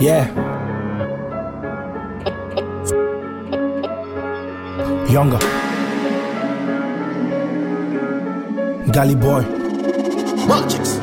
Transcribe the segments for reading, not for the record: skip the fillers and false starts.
Yeah. Younger. Gully boy. Magics.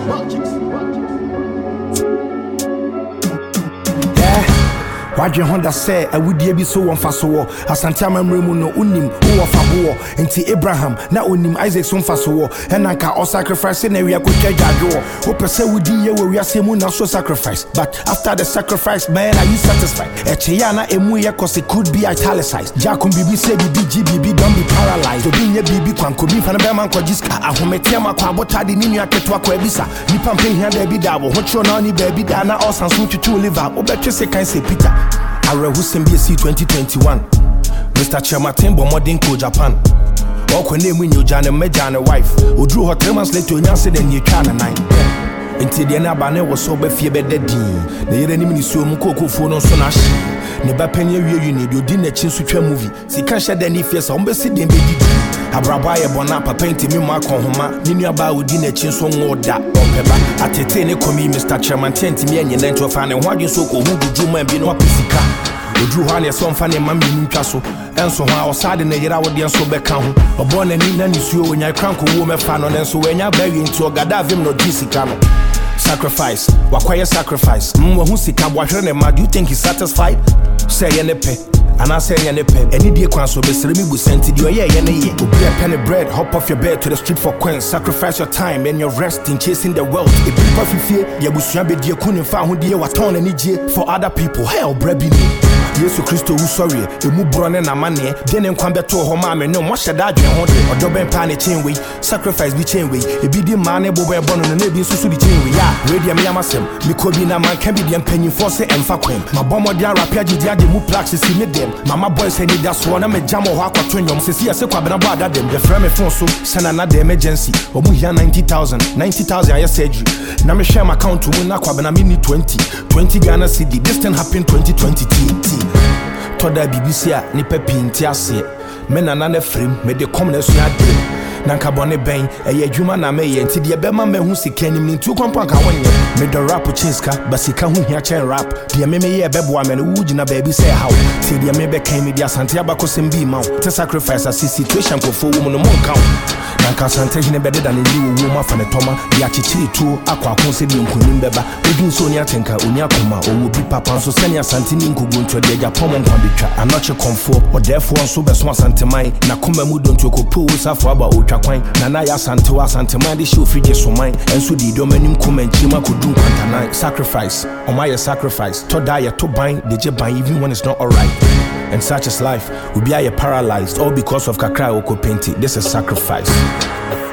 Wadwe Honda say I would be so one fast war. Asante amamremu no unim who of abo enti Abraham na unim Isaac so fast war. And anka all sacrifice na we akotwa dwadwo. Wo pese wudi ye we asemu na so sacrifice. But after the sacrifice, man, are you satisfied? Echeya na emu ye cause it could be italicized. Jakum bibi say bibi GBB don't be paralyzed. Obi nye bibi kwanko bi fa na be man ko jiska. Ahometia makwa abotade ni nua keto kwa ebisa. Nipa mpe hia da bi da wo. Hocho na ni baby da na all sanso tutu liver. Obetwe se kan se Peter. Arehusim BC 2021. Mr. Chematin Bomodin Ko Japan. Oko name win you Jane Meja wife. Who drew her 3 months later, you said in your China 9. Until the Nabane was so befi dead. The enemy so Mukoko phone on Sonashi. Never penny you need you didn't change to movie. See can share the face on Bessie Dembe. Abrabaya Bonapa painting me Mark on Homa. Ninia Ba would didn't change on more that. At a 10 commie, Mr. Chairman 10 me and your length of an and what you so called who do you be no pisica. You drew honey some funny mammy in castle. And so I was sad in the year I would be so back home. A born and in is you when I crank a woman fan on and so when you're burying to a gadavim no Jessica. Sacrifice, what quiet sacrifice. Who's the cab? What do you think he's satisfied? Say any pay. And I say any pay. Any dear council be me will send to you. Yeah, any be a penny bread, hop off your bed to the street for coins. Sacrifice your time and your rest in chasing the wealth. If people fear, you will be dear couldn't find who dear was torn any for other people. Hell, brebbing. Yes, Christo, who sorry, you move born and a money, then in come back to home, and no much that you want or double pan chain way, sacrifice be chain way, a big man, a boy born on a navy, so the chain way. Yeah, radio me, Amasem, Mikobina man can be the penny force and Faquin. My bomber, dear, Rapiaji, the move plaques, see me them. Mama boy said that's one of my jam or walk or twin, see, I say, about them, the frame phone so send another emergency, or we hear 90,000, I said you. Now me share my account to win a mini 20 Ghana CD. This thing happened 2020 TT. Toda BBC a nipa pinti ase me na na frame me de kom na so ade na nka bone ben eye adwuma na me ye nti de be ma me hu sika nim nti kwampa nka wonye me do rap chinska basika hu hia chen rap de me ye beboa me no wugina baby say how ti de me be kan me de asante abakosem bi ma to sacrifice a situation ko fo wo no mon count na nka asante hine be de da ne li wo ma fa ne toma de achichiri tu akwa akon se de nkunim beba odin so ni atenka oni akoma owo bi papa so sani asante ni nkugu nto de japon mon kwa betwa anoche komfo or therefore so be so asante mai na koma mu don to ko pu safo aba otwakwan na ya asante wa asante mai de show frige so mai enso di do manim koma nchima ko dun kwantanai sacrifice o my sacrifice to die to bind de je bind even when it's not alright. And such is life, we be paralyzed all because of kakra oko penti. This is sacrifice.